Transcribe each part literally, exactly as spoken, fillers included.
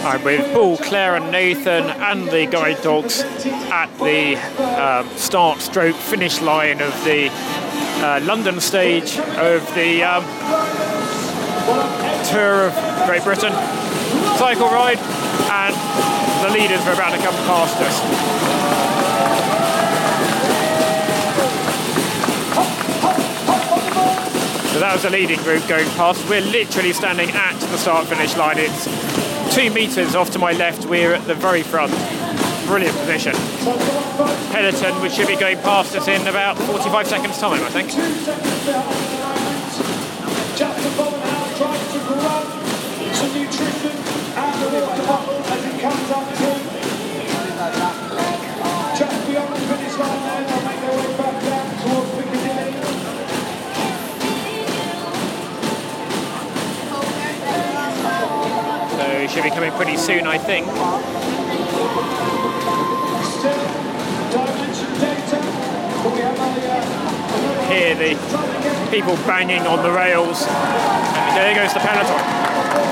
I'm with Paul, Claire and Nathan and the guide dogs at the um, start stroke finish line of the uh, London stage of the um, Tour of Great Britain cycle ride, and the leaders are about to come past us. So that was the leading group going past. We're literally standing at the start-finish line. It's two metres off to my left. We're at the very front. Brilliant position. Peloton, which should be going past us in about forty-five seconds time, I think. Just beyond the finish line now, they'll make their way back down towards Piccadilly. So he should be coming pretty soon, I think. Here the people banging on the rails, and there goes the peloton.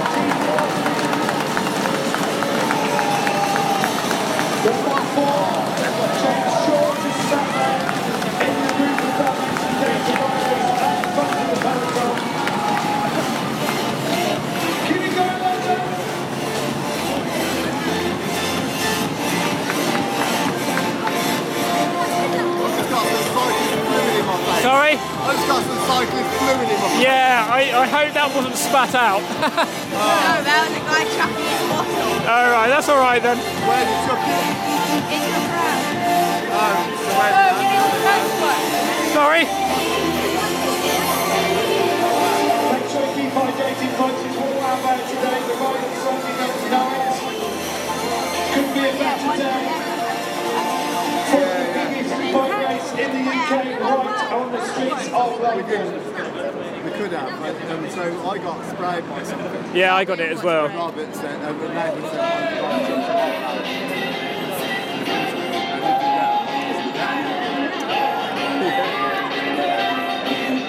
Sorry? I just got some cyclist fluid in my face. Yeah, I, I hope that wasn't spat out. No, that was a guy chucking his bottle. Alright, that's alright then. Where did you chuck it? In your pram. Oh, so where Oh, give me all the first one. Sorry? Make sure you keep hydrated, folks. It's all out there today. The ride is something up tonight. Couldn't be a better day. For the biggest bike race in the U K, right on the streets of London. we could have, but, um, so I got sprayed by something. Yeah, I got it as well. Robert said, uh, Nathan said,